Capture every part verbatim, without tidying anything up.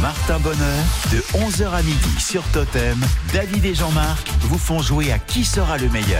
Martin Bonheur, de onze heures à midi sur Totem, David et Jean-Marc vous font jouer à Qui sera le meilleur.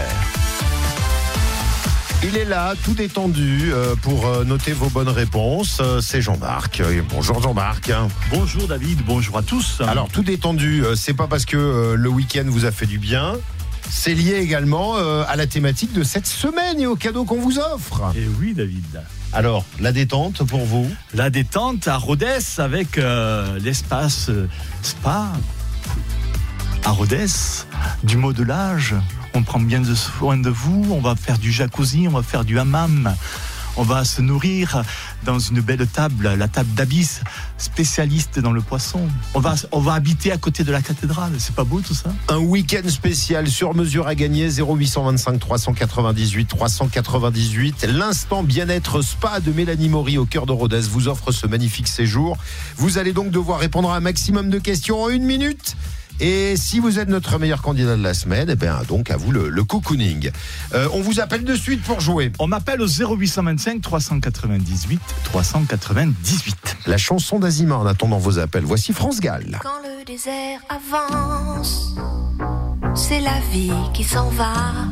Il est là, tout détendu, euh, pour euh, noter vos bonnes réponses. Euh, c'est Jean-Marc. Euh, bonjour Jean-Marc. Bonjour David, bonjour à tous. Alors, tout détendu, euh, c'est pas parce que euh, le week-end vous a fait du bien. C'est lié également euh, à la thématique de cette semaine et aux cadeaux qu'on vous offre. Et oui David. Alors, la détente pour vous? La détente à Rodez avec euh, l'espace euh, spa à Rodez, du modelage. On prend bien de soin de vous, on va faire du jacuzzi, on va faire du hammam, on va se nourrir dans une belle table, la table d'Abyss, spécialiste dans le poisson. On va, on va habiter à côté de la cathédrale, c'est pas beau tout ça? Un week-end spécial sur mesure à gagner, zéro huit cent vingt-cinq trois cent quatre-vingt-dix-huit trois cent quatre-vingt-dix-huit. L'instant bien-être spa de Mélanie Maury au cœur de Rodez vous offre ce magnifique séjour. Vous allez donc devoir répondre à un maximum de questions en une minute. Et si vous êtes notre meilleur candidat de la semaine, eh bien donc à vous le, le cocooning. Euh, on vous appelle de suite pour jouer. On m'appelle au zéro huit cent vingt-cinq trois cent quatre-vingt-dix-huit trois cent quatre-vingt-dix-huit. La chanson d'Azima en attendant vos appels. Voici France Gall. Quand le désert avance, c'est la vie qui s'en va.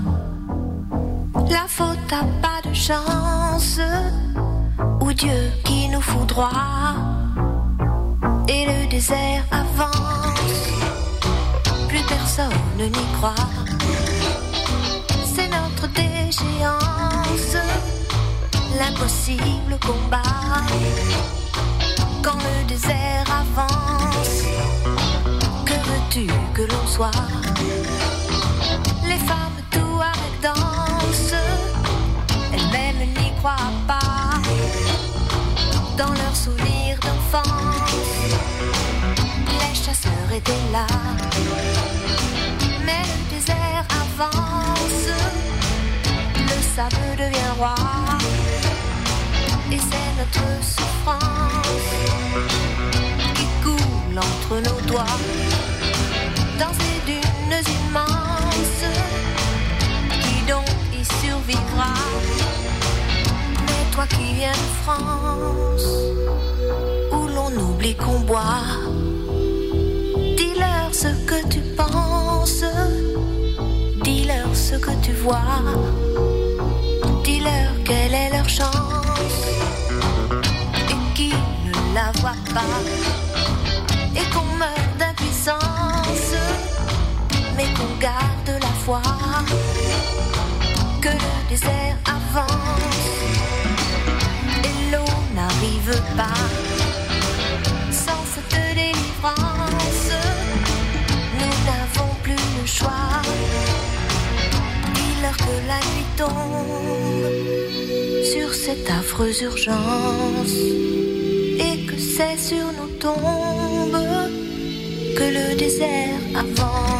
La faute a pas de chance, ou Dieu qui nous foudroie. Et le désert avance, plus personne n'y croit. C'est notre déchéance, l'impossible combat. Quand le désert avance, que veux-tu que l'on soit? Les femmes tout avec danse, elles-mêmes n'y croient pas. Dans leurs souvenirs d'enfance, les chasseurs étaient là. Mais le désert avance, le sable devient roi. Et c'est notre souffrance qui coule entre nos doigts. Dans ces dunes immenses, qui donc y survivra? Mais toi qui viens de France, où l'on oublie qu'on boit, dis-leur ce que tu penses, dis-leur ce que tu vois, dis-leur quelle est leur chance, et qui ne la voit pas, et qu'on meurt d'impuissance, mais qu'on garde la foi, que le désert avance, et l'eau n'arrive pas. Sans cette délivrance, nous n'avons plus le choix. Dis-leur que la nuit tombe sur cette affreuse urgence, et que c'est sur nos tombes que le désert avance.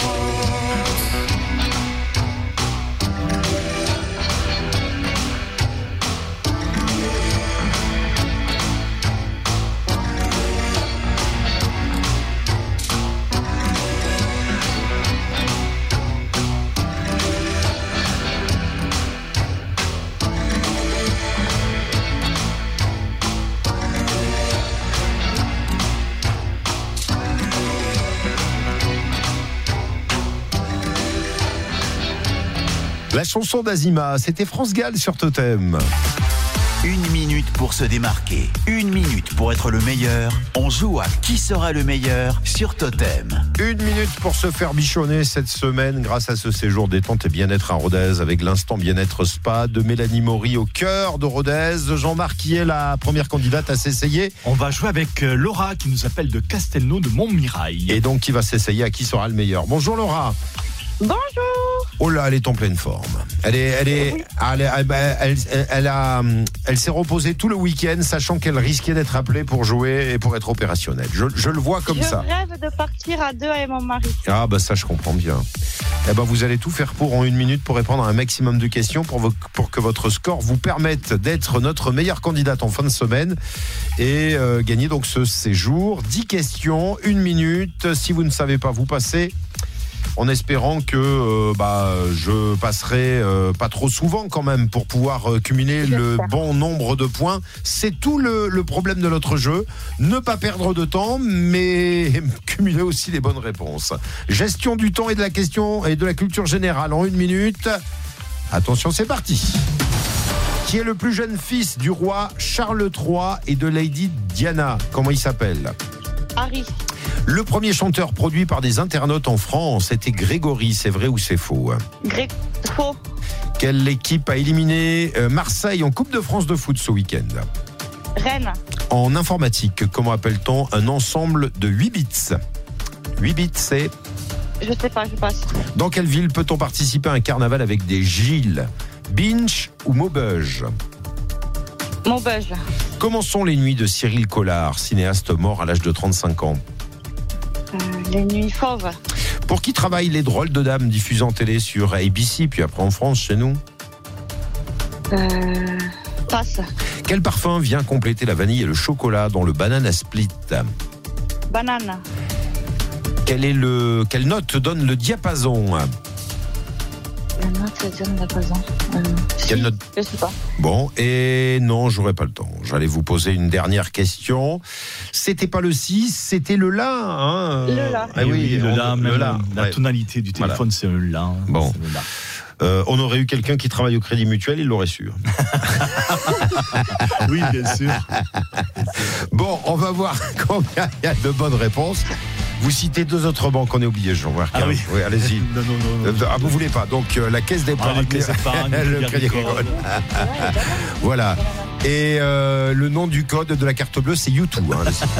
La chanson d'Azima, c'était France Gall sur Totem. Une minute pour se démarquer, une minute pour être le meilleur. On joue à Qui sera le meilleur sur Totem. Une minute pour se faire bichonner cette semaine grâce à ce séjour détente et bien-être à Rodez avec l'instant bien-être spa de Mélanie Maury au cœur de Rodez. Jean-Marc qui est la première candidate à s'essayer. On va jouer avec Laura qui nous appelle de Castelnau de Montmirail. Et donc qui va s'essayer à Qui sera le meilleur. Bonjour Laura. Bonjour. Oh là, elle est en pleine forme. Elle est, elle est, oui. elle, elle, elle, elle, elle a, elle s'est reposée tout le week-end, sachant qu'elle risquait d'être appelée pour jouer et pour être opérationnelle. Je, je le vois comme je ça. Je rêve de partir à deux avec mon mari. Ah bah ça, je comprends bien. Eh ben, vous allez tout faire pour en une minute pour répondre à un maximum de questions pour, vos, pour que votre score vous permette d'être notre meilleure candidate en fin de semaine et euh, gagner donc ce séjour. dix questions, une minute. Si vous ne savez pas, vous passez en espérant que euh, bah, je passerai euh, pas trop souvent quand même pour pouvoir euh, cumuler le bon nombre de points. C'est tout le, le problème de notre jeu. Ne pas perdre de temps, mais cumuler aussi les bonnes réponses. Gestion du temps et de la question et de la culture générale en une minute. Attention, c'est parti. Qui est le plus jeune fils du roi Charles trois et de Lady Diana? Comment il s'appelle? Harry. Le premier chanteur produit par des internautes en France était Grégory. C'est vrai ou c'est faux? Greg. Faux. Quelle équipe a éliminé Marseille en Coupe de France de foot ce week-end? Rennes. En informatique, comment appelle-t-on un ensemble de huit bits? huit bits, c'est... Je sais pas, je passe. Dans quelle ville peut-on participer à un carnaval avec des Gilles? Binge ou Maubeuge? Maubeuge. Comment sont les nuits de Cyril Collard, cinéaste mort à l'âge de trente-cinq ans? Euh, les nuits fauves. Pour qui travaillent les drôles de dames diffusés en télé sur A B C, puis après en France, chez nous? Euh, passe. Quel parfum vient compléter la vanille et le chocolat dans le banana split? Banane. Quelle, est le, quelle note donne le diapason? La note, ça donne la diapason. Euh, Quelle si, note? Je sais pas. Bon, et non, j'aurais pas le temps. J'allais vous poser une dernière question. C'était pas le six, c'était le la. Hein. Le la. Ah oui, le on- la, le même la. la Ouais. tonalité du téléphone, c'est le la. hein. Bon. C'est le la. Euh, on aurait eu quelqu'un qui travaille au Crédit Mutuel, il l'aurait su. Oui, bien sûr. Bon, on va voir combien il y a de bonnes réponses. Vous citez deux autres banques, on est oublié, Jean-Marc. Ah oui. Oui, allez-y. Non, non, non. non. Euh, Ah, vous voulez pas. Donc, euh, la caisse Ah, d'épargne, les caisses d'épargne, le le Crédit Agricole. Agricole. Voilà. Et euh, le nom du code de la carte bleue, c'est YouTube. Hein, le site.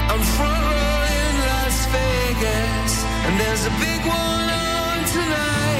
There's a big one on tonight.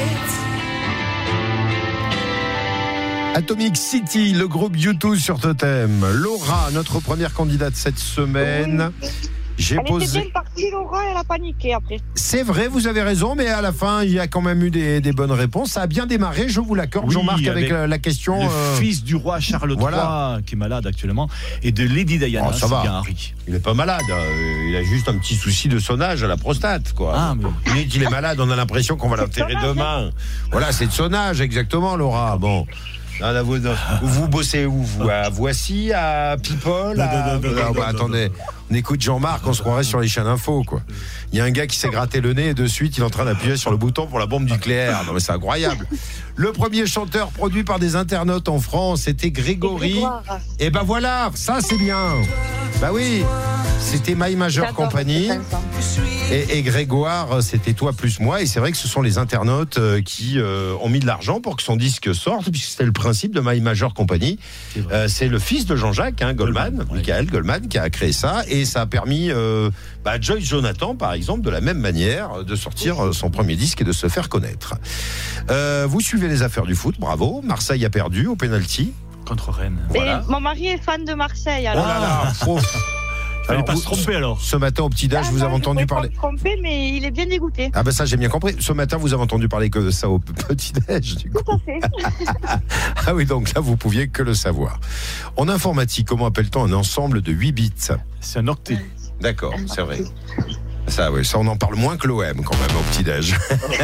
Atomic City, le groupe U deux sur Totem. Laura, notre première candidate cette semaine. Oui. J'ai Elle posé. était bien partie, Laura, elle a paniqué après. C'est vrai, vous avez raison, mais à la fin, il y a quand même eu des, des bonnes réponses. Ça a bien démarré, je vous l'accorde, Oui, Jean-Marc, avec, avec la, la question. Le euh, fils du roi Charles voilà. trois, qui est malade actuellement, et de Lady Diana, Oh, ça c'est va. bien Harry. Il n'est pas malade, euh, il a juste un petit souci de sonnage à la prostate, quoi. Ah, mais- Il est, il est malade, on a l'impression qu'on va l'enterrer sonnage, demain. Voilà, c'est de sonnage, exactement, Laura. Bon. Non, non, vous, non. Vous bossez où vous À Voici, à People à... Non, non, non, non, Non, non, bah, non, attendez, on écoute Jean-Marc, on se croirait sur les chaînes info, quoi. Il y a un gars qui s'est gratté le nez et de suite, il est en train d'appuyer sur le bouton pour la bombe nucléaire. Non, mais c'est incroyable. Le premier chanteur produit par des internautes en France, c'était Grégory. Grégoire. Et ben voilà, ça c'est bien. Bah oui, c'était My Major J'adore Company. cette chanson. Et, et Grégoire, c'était Toi plus moi. Et c'est vrai que ce sont les internautes euh, qui euh, ont mis de l'argent pour que son disque sorte, puisque c'était le principe de My Major Company. C'est vrai. Euh, c'est le fils de Jean-Jacques, hein, Goldman, Goldman, ouais. Michael Goldman, qui a créé ça. Et ça a permis euh, bah, à Joyce Jonathan, par exemple, de la même manière, de sortir euh, son premier disque et de se faire connaître. Euh, vous suivez les affaires du foot, bravo. Marseille a perdu au penalty. Contre Rennes. Voilà. Et mon mari est fan de Marseille. Oh Alors. là là, faux. Fallait Alors, pas vous- se tromper alors. Ce matin au petit-déj, Ah vous non, avez je entendu pouvais pas parler. me tromper, mais il est bien dégoûté. Ah ben ça j'ai bien compris. Ce matin vous avez entendu parler que de ça au petit-déj du coup. Tout à fait. Ah oui, donc là vous pouviez que le savoir. En informatique, comment appelle-t-on un ensemble de huit bits? C'est un octet. D'accord, c'est vrai. Ça oui, ça on en parle moins que l'O M quand même au petit-déj.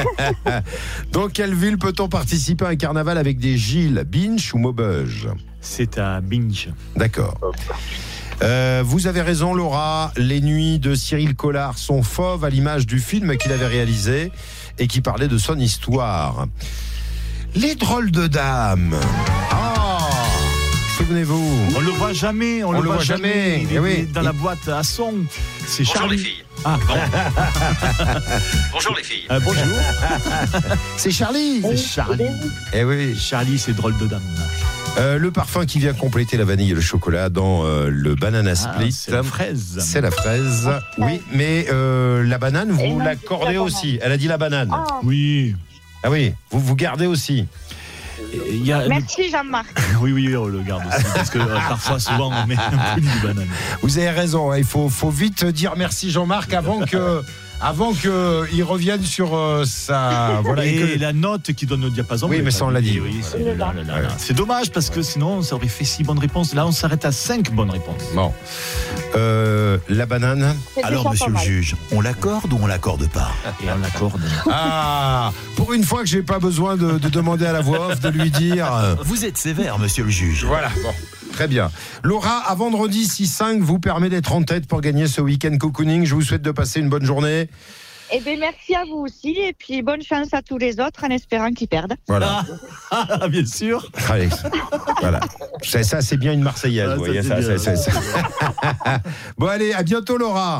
Dans quelle ville peut-on participer à un carnaval avec des Gilles, Binche ou Maubeuge? C'est à Binge. D'accord. Euh, vous avez raison Laura, les nuits de Cyril Collard sont fauves à l'image du film qu'il avait réalisé et qui parlait de son histoire. Les drôles de dames. Ah, souvenez-vous. On le voit jamais, on, On le, le voit voit jamais, jamais. Il eh est oui. dans la boîte à son. C'est Bonjour Charlie. les filles. Ah, Bonjour les filles. euh, bonjour. C'est Charlie. C'est Charlie. Eh oui. Charlie, c'est drôle de dame. Euh, le parfum qui vient compléter la vanille et le chocolat dans euh, le banana Ah, split. c'est la fraise. C'est la fraise. Oui, mais euh, la banane, Et vous non, l'accordez c'est la aussi. Elle a dit la banane. Ah, Oui. Ah oui, vous vous gardez aussi. Il y a... merci Jean-Marc. Oui, oui, on le garde aussi. Parce que euh, parfois, souvent, on met un peu de banane. Vous avez raison, il faut, faut vite dire merci Jean-Marc avant que, avant que il revienne sur euh, sa voilà. Et, et que- la note qui donne le diapason. Oui, vous mais l'avez ça, on pas l'a dit. Oui, c'est, Le là, là, là, Ouais. là. C'est dommage parce que sinon, ça aurait fait six bonnes réponses. Là, on s'arrête à cinq bonnes réponses. Bon, Euh, la banane. C'est Alors, déjà monsieur pas le mal. juge, on l'accorde ou on l'accorde pas? Et on l'accorde. Ah, pour une fois que j'ai pas besoin de, de demander à la voix off de lui dire. euh, Vous êtes sévère, monsieur le juge. Voilà. Bon, très bien. Laura, à vendredi six cinq vous permet d'être en tête pour gagner ce week-end cocooning. Je vous souhaite de passer une bonne journée. Eh bien, merci à vous aussi. Et puis, bonne chance à tous les autres en espérant qu'ils perdent. Voilà. Ah, bien sûr. Allez. Voilà. Ça, ça, c'est bien une Marseillaise. Ah, vous ça, voyez, c'est ça, bien. ça, ça, ça. Bon, allez, à bientôt, Laura.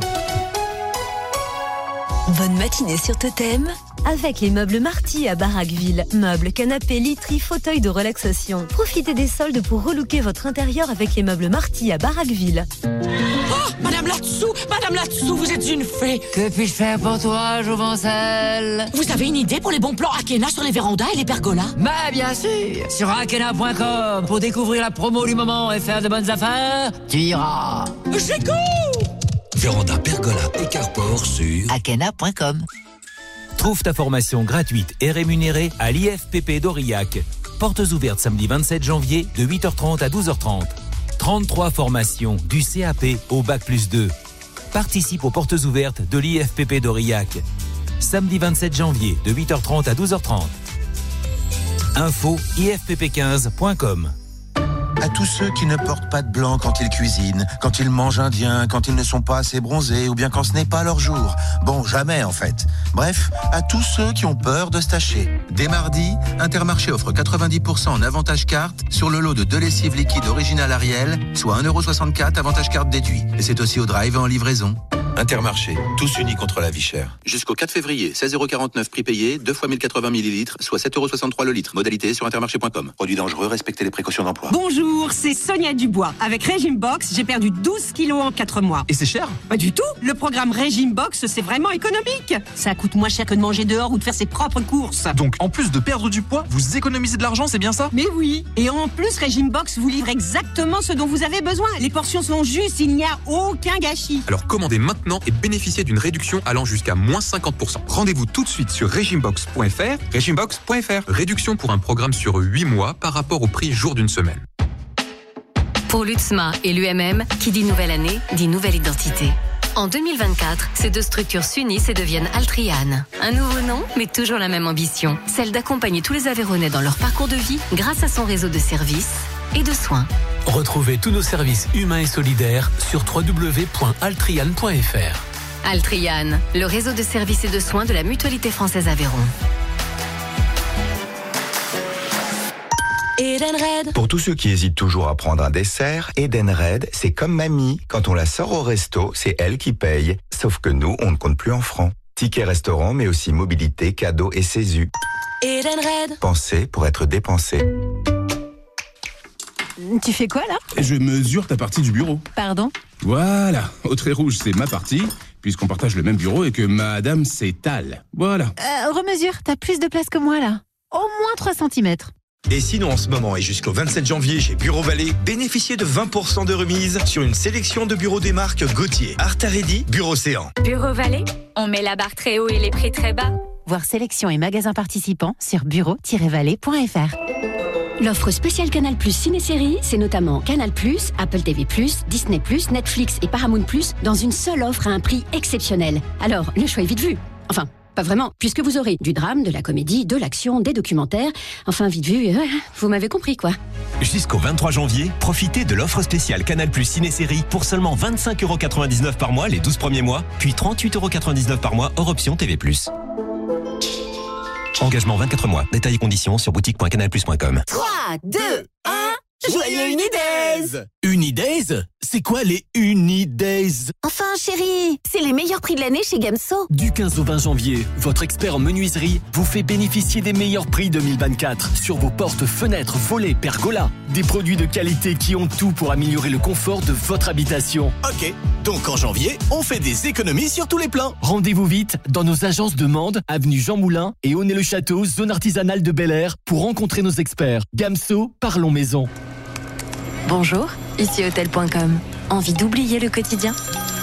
Bonne matinée sur Totem avec les meubles Marty à Barraqueville. Meubles, canapés, literie, fauteuils de relaxation. Profitez des soldes pour relooker votre intérieur avec les meubles Marty à Barraqueville. Madame là-dessous, Madame là-dessous, vous êtes une fée. Que puis-je faire pour toi, Jouvencel? Vous avez une idée pour les bons plans Akena sur les vérandas et les pergolas? Bah bien sûr. Sur akena point com pour découvrir la promo du moment et faire de bonnes affaires, tu iras. J'écoute. Véranda, pergola et carport sur akena point com. Trouve ta formation gratuite et rémunérée à l'I F P P d'Aurillac. Portes ouvertes samedi vingt-sept janvier de huit heures trente à douze heures trente. trente-trois formations du C A P au bac plus deux. Participe aux portes ouvertes de l'I F P P d'Aurillac. Samedi vingt-sept janvier de huit heures trente à douze heures trente. Info I F P P quinze point com. À tous ceux qui ne portent pas de blanc quand ils cuisinent, quand ils mangent indien, quand ils ne sont pas assez bronzés ou bien quand ce n'est pas leur jour. Bon, jamais en fait. Bref, à tous ceux qui ont peur de se tacher. Dès mardi, Intermarché offre quatre-vingt-dix pour cent en avantage carte sur le lot de deux lessives liquides originales Ariel, soit un euro soixante-quatre avantage carte déduit. Et c'est aussi au drive et en livraison. Intermarché, tous unis contre la vie chère. Jusqu'au quatre février, seize euros quarante-neuf prix payé, deux fois mille quatre-vingts millilitres, soit sept euros soixante-trois le litre. Modalité sur intermarché point com. Produit dangereux, respectez les précautions d'emploi. Bonjour, c'est Sonia Dubois. Avec Régime Box, j'ai perdu douze kilos en quatre mois. Et c'est cher? Pas du tout. Le programme Régime Box, c'est vraiment économique. Ça coûte moins cher que de manger dehors ou de faire ses propres courses. Donc, en plus de perdre du poids, vous économisez de l'argent, c'est bien ça? Mais oui. Et en plus, Régime Box vous livre exactement ce dont vous avez besoin. Les portions sont justes, il n'y a aucun gâchis. Alors commandez maintenant et bénéficiez d'une réduction allant jusqu'à moins cinquante pour cent. Rendez-vous tout de suite sur régimebox point f r. régimebox point f r. Réduction pour un programme sur huit mois par rapport au prix jour d'une semaine. Pour l'U T S M A et l'U M M, qui dit nouvelle année, dit nouvelle identité. En deux mille vingt-quatre, ces deux structures s'unissent et deviennent Altriane. Un nouveau nom, mais toujours la même ambition, celle d'accompagner tous les Aveyronnais dans leur parcours de vie grâce à son réseau de services et de soins. Retrouvez tous nos services humains et solidaires sur w w w point altriane point f r. Altriane, le réseau de services et de soins de la Mutualité Française Aveyron. Edenred. Pour tous ceux qui hésitent toujours à prendre un dessert, Edenred, c'est comme mamie. Quand on la sort au resto, c'est elle qui paye. Sauf que nous, on ne compte plus en francs. Tickets restaurant, mais aussi mobilité, cadeaux et sésu. Edenred. Pensez pour être dépensé. Tu fais quoi là? Je mesure ta partie du bureau. Pardon? Voilà, au trait rouge, c'est ma partie, puisqu'on partage le même bureau et que madame s'étale. Voilà. Euh, remesure, t'as plus de place que moi là. Au moins trois centimètres. Et sinon, en ce moment et jusqu'au vingt-sept janvier chez Bureau Vallée, bénéficiez de vingt pour cent de remise sur une sélection de bureaux des marques Gauthier, Artaredi, Bureau Océan. Bureau Vallée, on met la barre très haut et les prix très bas. Voir sélection et magasins participants sur bureau tiret vallée point f r. L'offre spéciale Canal Plus Ciné-Série, c'est notamment Canal Plus, Apple T V plus, Disney plus, Netflix et Paramount plus dans une seule offre à un prix exceptionnel. Alors, le choix est vite vu. Enfin, pas vraiment, puisque vous aurez du drame, de la comédie, de l'action, des documentaires. Enfin, vite vu, euh, vous m'avez compris quoi. Jusqu'au vingt-trois janvier, profitez de l'offre spéciale Canal Plus Ciné-Série pour seulement vingt-cinq euros quatre-vingt-dix-neuf par mois les douze premiers mois, puis trente-huit euros quatre-vingt-dix-neuf par mois hors option T V plus. Engagement vingt-quatre mois. Détails et conditions sur boutique point canal plus point com. trois, deux, un, joyeux Unidays! Unidays? C'est quoi les Unidays? Enfin chérie, c'est les meilleurs prix de l'année chez Gamso. Du quinze au vingt janvier, votre expert en menuiserie vous fait bénéficier des meilleurs prix deux mille vingt-quatre sur vos portes, fenêtres, volets, pergolas. Des produits de qualité qui ont tout pour améliorer le confort de votre habitation. Ok, donc en janvier, on fait des économies sur tous les plans. Rendez-vous vite dans nos agences de Mende, avenue Jean Moulin et Aulnay-le-Château, zone artisanale de Bel-Air pour rencontrer nos experts. Gamso, parlons maison. Bonjour, ici hôtel point com. Envie d'oublier le quotidien?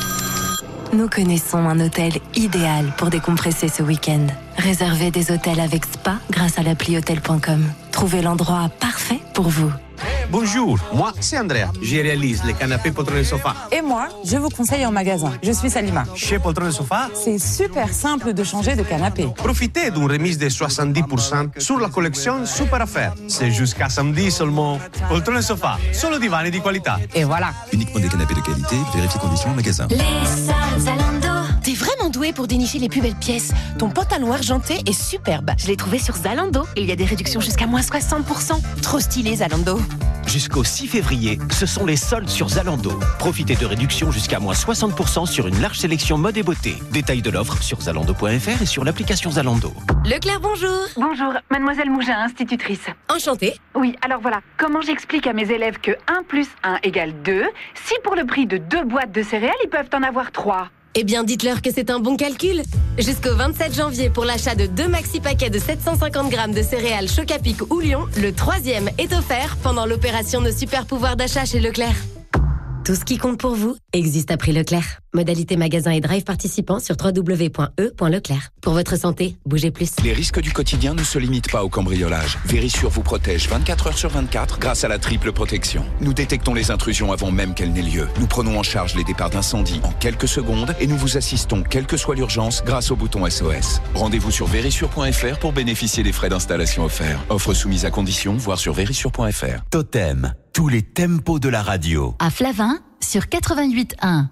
Nous connaissons un hôtel idéal pour décompresser ce week-end. Réservez des hôtels avec spa grâce à l'appli hôtel point com. Trouvez l'endroit parfait pour vous. Bonjour, moi c'est Andrea. Je réalise les canapés Poltron et Sofa. Et moi, je vous conseille en magasin. Je suis Salima. Chez Poltron et Sofa, c'est super simple de changer de canapé. Profitez d'une remise de soixante-dix pour cent sur la collection Super Affaires. C'est jusqu'à samedi seulement. Poltron et Sofa, solo divani di qualità. Et voilà. Uniquement des canapés de qualité, vérifiez conditions en magasin. Les soldes Zalando. T'es vraiment doué pour dénicher les plus belles pièces. Ton pantalon argenté est superbe. Je l'ai trouvé sur Zalando. Il y a des réductions jusqu'à moins soixante pour cent. Trop stylé Zalando. Jusqu'au six février, ce sont les soldes sur Zalando. Profitez de réductions jusqu'à moins soixante pour cent sur une large sélection mode et beauté. Détails de l'offre sur zalando point f r et sur l'application Zalando. Leclerc, bonjour. Bonjour, mademoiselle Mougin, institutrice. Enchantée. Oui, alors voilà, comment j'explique à mes élèves que un plus un égale deux, si pour le prix de deux boîtes de céréales, ils peuvent en avoir trois? Eh bien, dites-leur que c'est un bon calcul. Jusqu'au vingt-sept janvier, pour l'achat de deux maxi paquets de sept cent cinquante grammes de céréales Chocapic ou Lion, le troisième est offert pendant l'opération de super pouvoir d'achat chez Leclerc. Tout ce qui compte pour vous existe à prix Leclerc. Modalité magasin et drive participants sur w w w point e point leclerc. Pour votre santé, bougez plus. Les risques du quotidien ne se limitent pas au cambriolage. Vérissure vous protège vingt-quatre heures sur vingt-quatre grâce à la triple protection. Nous détectons les intrusions avant même qu'elles n'aient lieu. Nous prenons en charge les départs d'incendie en quelques secondes et nous vous assistons quelle que soit l'urgence grâce au bouton S O S. Rendez-vous sur vérissure point f r pour bénéficier des frais d'installation offerts. Offre soumise à condition, voire sur vérissure point f r. Totem, tous les tempos de la radio. À Flavin, sur quatre-vingt-huit un.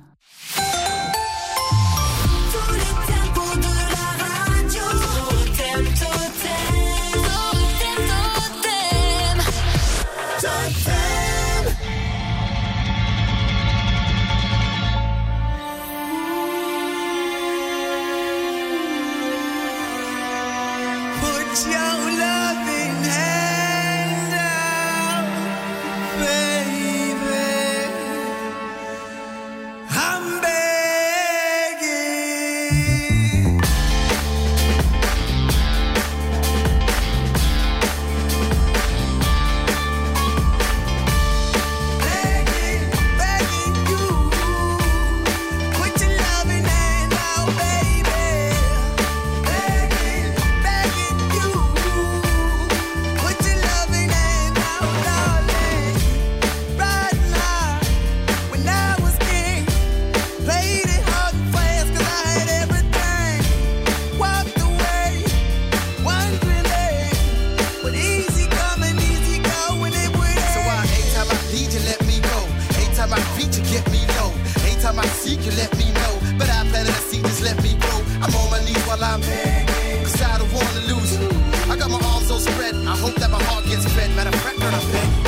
let me know. But I planted a seed, just let me grow. I'm on my knees while I'm begging, cause I don't wanna lose you. I got my arms so spread, I hope that my heart gets fed. Matter of fact, girl, I'm begging.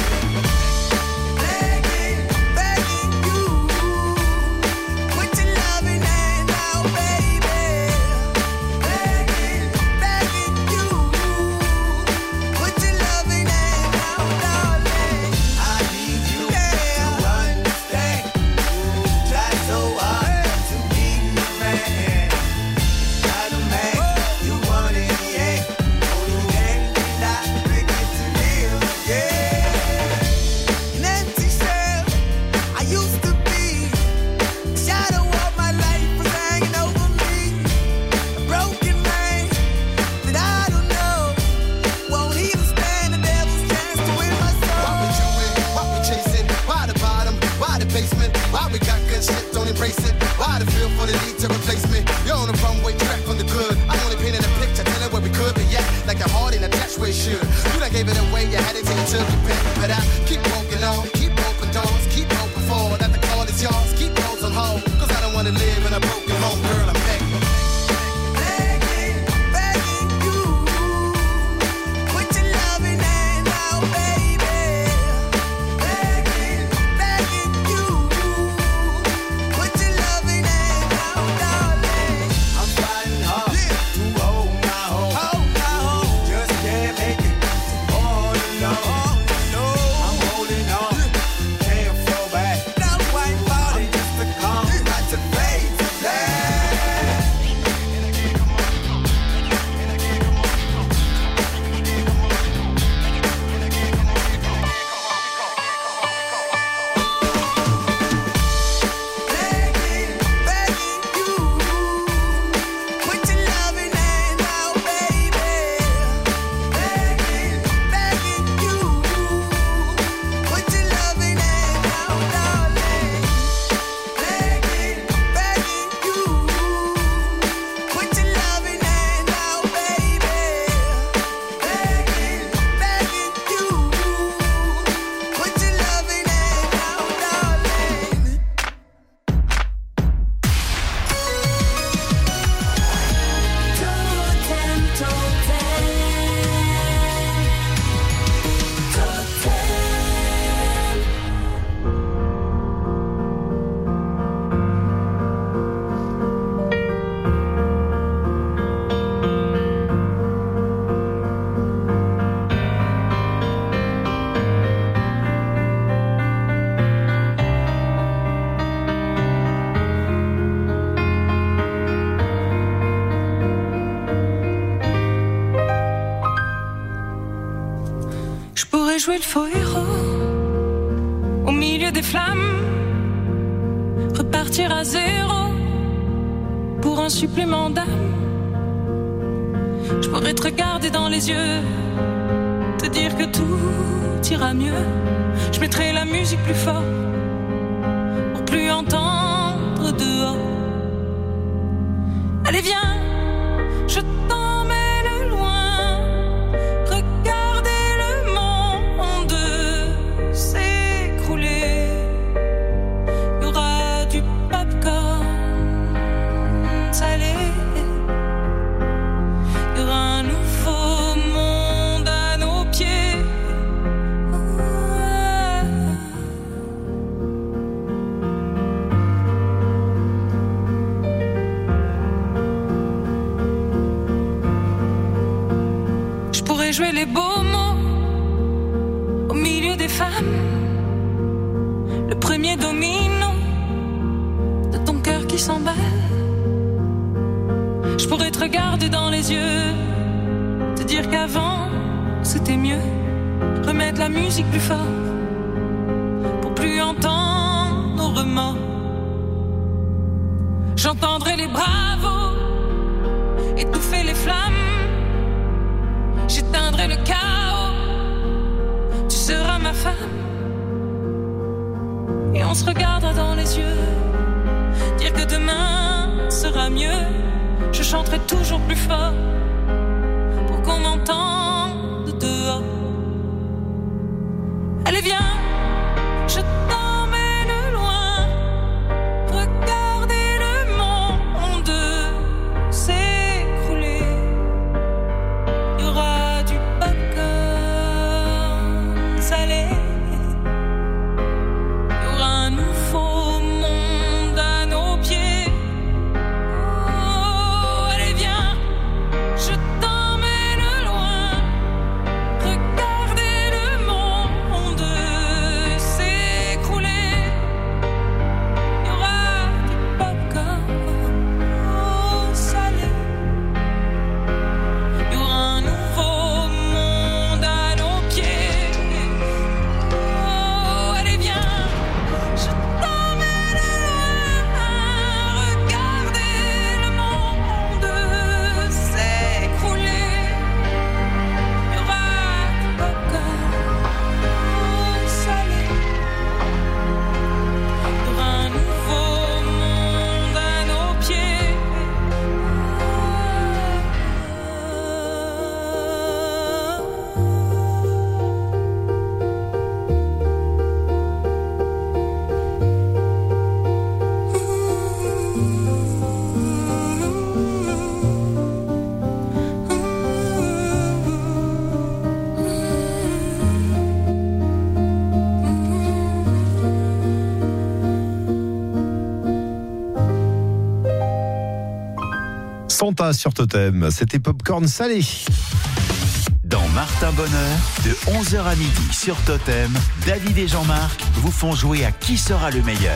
Jouer le faux héros au milieu des flammes, repartir à zéro pour un supplément d'âme. Je pourrais te regarder dans les yeux, te dire que tout ira mieux. Je mettrai la musique plus fort pour plus entendre dehors. Allez viens, je t'emmène loin. Jouer les beaux mots au milieu des femmes, le premier domino de ton cœur qui s'emballe. Je pourrais te regarder dans les yeux, te dire qu'avant c'était mieux, remettre la musique plus fort pour plus entendre nos remords. J'entendrai les bravos étouffer les flammes. J'éteindrai le chaos, tu seras ma femme. Et on se regardera dans les yeux, dire que demain sera mieux. Je chanterai toujours plus fort pour qu'on m'entende dehors. Allez viens, je t'emmène loin, regarder Santa sur Totem, c'était Popcorn salé. Dans Martin Bonheur, de onze heures à midi sur Totem, David et Jean-Marc vous font jouer à qui sera le meilleur.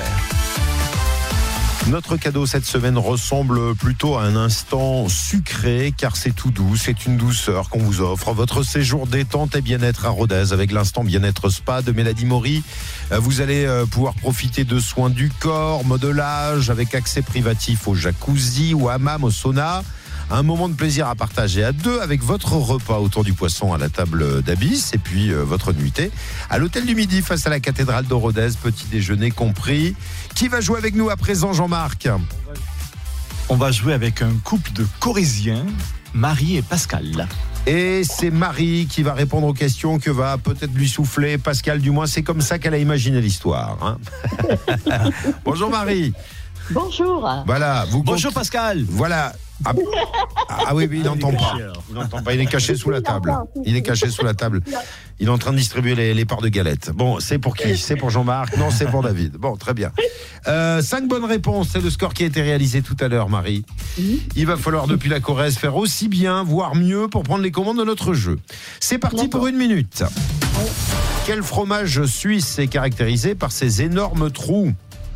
Notre cadeau cette semaine ressemble plutôt à un instant sucré car c'est tout doux, c'est une douceur qu'on vous offre. Votre séjour détente et bien-être à Rodez avec l'instant bien-être spa de Mélanie Maury. Vous allez pouvoir profiter de soins du corps, modelage avec accès privatif au jacuzzi ou hammam au sauna. Un moment de plaisir à partager à deux avec votre repas autour du poisson à la table d'Abyss et puis euh, votre nuitée à l'hôtel du Midi face à la cathédrale de Rodez, petit déjeuner compris. Qui va jouer avec nous à présent, Jean-Marc ? On va jouer avec un couple de Corésiens, Marie et Pascal. Et c'est Marie qui va répondre aux questions que va peut-être lui souffler Pascal, du moins c'est comme ça qu'elle a imaginé l'histoire. Hein. Bonjour Marie. Bonjour. Voilà, vous Bonjour compte... Pascal. Voilà. Ah, ah oui, oui, il n'entend pas. Il n'entend pas. Il est caché sous la table. Il est caché sous la table. Il est en train de distribuer les, les parts de galettes. Bon, c'est pour qui ? C'est pour Jean-Marc ? Non, c'est pour David. Bon, très bien. Euh, cinq bonnes réponses. C'est le score qui a été réalisé tout à l'heure, Marie. Il va falloir, depuis la Corrèze, faire aussi bien, voire mieux, pour prendre les commandes de notre jeu. C'est parti pour une minute. Quel fromage suisse est caractérisé par ses énormes trous ?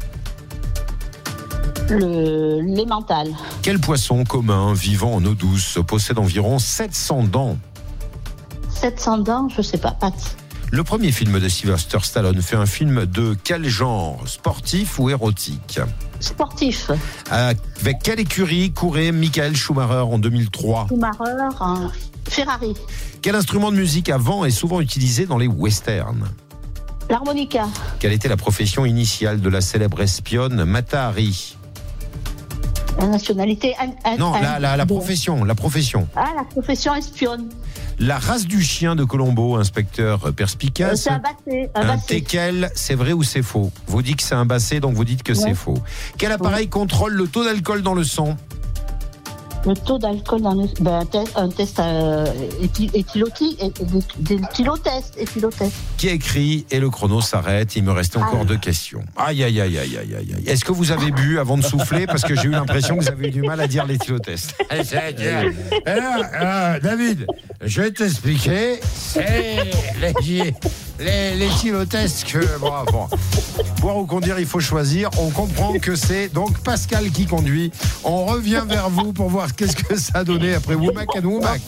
Le l'emmental. Quel poisson commun vivant en eau douce possède environ sept cents dents ? sept cents dents, je sais pas, pâte. Le premier film de Sylvester Stallone fait un film de quel genre ? Sportif ou érotique ? Sportif. Avec quelle écurie courait Michael Schumacher en deux mille trois ? Schumacher, en Ferrari. Quel instrument de musique à vent est souvent utilisé dans les westerns ? L'harmonica. Quelle était la profession initiale de la célèbre espionne Mata Hari ? La nationalité. Un, un, non, un, la, la, la profession, la profession. Ah, la profession espionne. La race du chien de Colombo, inspecteur perspicace. Euh, c'est un basset. Un, un basset. teckel, c'est vrai ou c'est faux ? Vous dites que c'est un basset, donc vous dites que ouais. c'est faux. Quel appareil ouais. contrôle le taux d'alcool dans le sang ? Le taux d'alcool dans le... Ben, un test, un test euh, éthylotest, éthylotest, éthylotest. Qui a écrit « Et le chrono s'arrête ». Il me restait encore ah. deux questions. Aïe, aïe, aïe, aïe, aïe, aïe. Est-ce que vous avez bu avant de souffler ? Parce que j'ai eu l'impression que vous avez eu du mal à dire l'éthylotest. Alors, alors, David, je vais t'expliquer. C'est les, les, l'éthylotest que... Bon, bon. Boire ou conduire, il faut choisir. On comprend que c'est donc Pascal qui conduit. On revient vers vous pour voir qu'est-ce que ça a donné après Womack and Womack.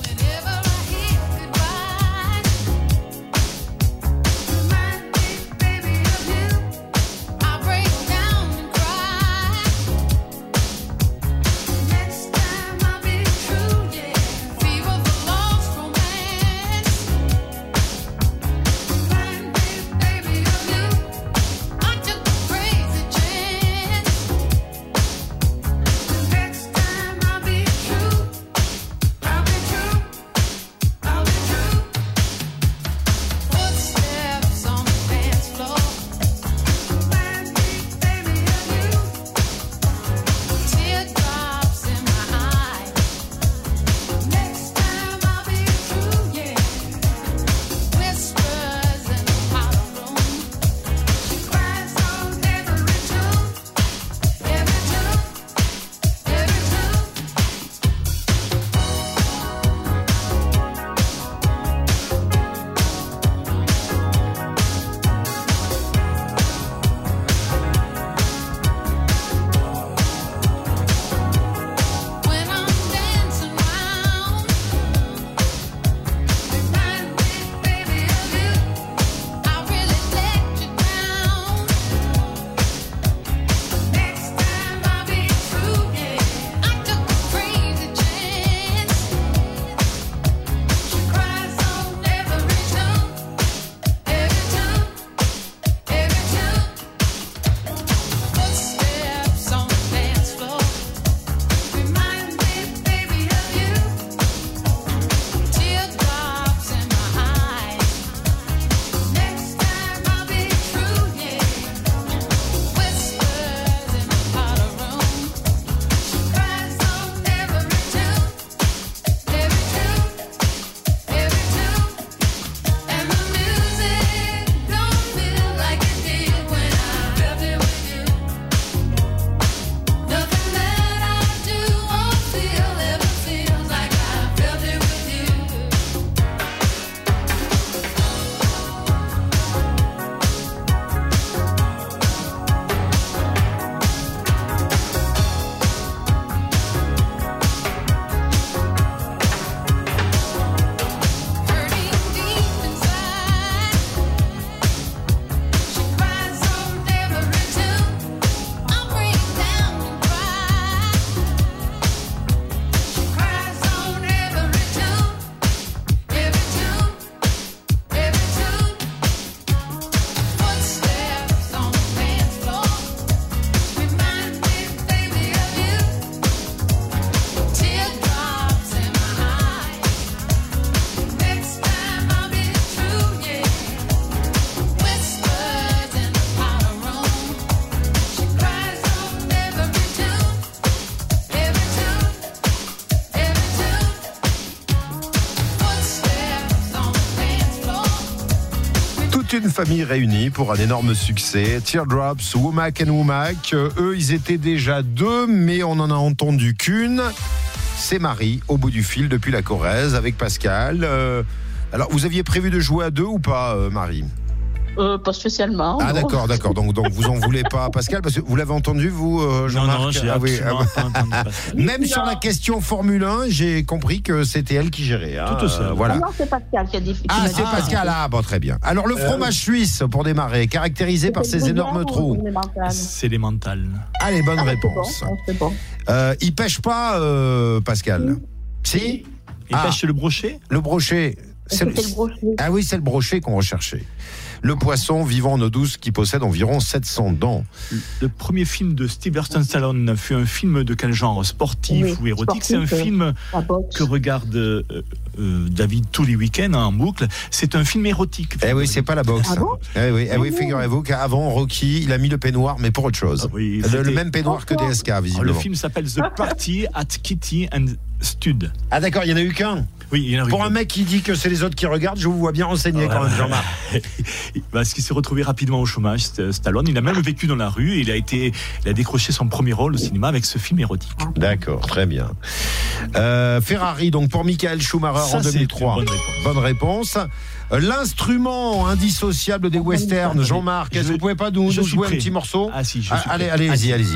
une famille réunie pour un énorme succès. Teardrops, Womack and Womack. Euh, eux, ils étaient déjà deux, mais on n'en a entendu qu'une. C'est Marie, au bout du fil, depuis la Corrèze, avec Pascal. Euh, alors, vous aviez prévu de jouer à deux ou pas, euh, Marie ? Euh, pas spécialement. Ah non. d'accord, d'accord. Donc, donc vous en voulez pas, Pascal, parce que vous l'avez entendu, vous, euh, Jean-Marc ? Non, non, j'ai ah, oui, absolument ah, pas entendu Pascal. Même sur la question Formule un, j'ai compris que c'était elle qui gérait. Hein, Tout seul. euh, voilà. Ah non, c'est Pascal qui a dit. qui Ah, m'a c'est dit. Pascal. Ah, bon, très bien. Alors, le fromage suisse, pour démarrer, caractérisé par ses énormes trous. C'est les mentales. Allez, bonne Ah, c'est réponse. bon, c'est bon. Euh, il pêche pas, euh, Pascal ? Si ? Il Ah, pêche le brochet ? le brochet. C'était le brochet. Ah oui, c'est le brochet qu'on recherchait. Le poisson vivant en eau douce qui possède environ sept cents dents. Le premier film de Sylvester Stallone fut un film de quel genre ? Sportif Oui, ou érotique ? C'est un sportif, film la boxe. que regarde euh, euh, David tous les week-ends en boucle. C'est un film érotique. Eh oui, c'est pas la boxe. Ah bon eh oui, eh oui, figurez-vous qu'avant Rocky, il a mis le peignoir, mais pour autre chose. Ah oui, le, c'était- le même peignoir que D S K, Alors, visiblement. le film s'appelle The Party at Kitty and Stud. Ah d'accord, il y en a eu qu'un. Oui, il y en a eu Pour qu'un. un mec qui dit que c'est les autres qui regardent, je vous vois bien renseigné quand même, Jean-Marc. Parce qu'il s'est retrouvé rapidement au chômage, St- Stallone. Il a même vécu dans la rue. Et il a été, il a décroché son premier rôle au cinéma avec ce film érotique. D'accord, très bien. Euh, Ferrari, donc pour Michael Schumacher Ça, en c'est deux mille trois. une bonne réponse. Bonne réponse. Euh, L'instrument indissociable des westerns, Jean-Marc, Je est-ce que vais- vous pouvez pas nous, je nous suis jouer un prêt. petit morceau ? Ah si, je Ah, suis allez, prêt. allez-y, allez-y.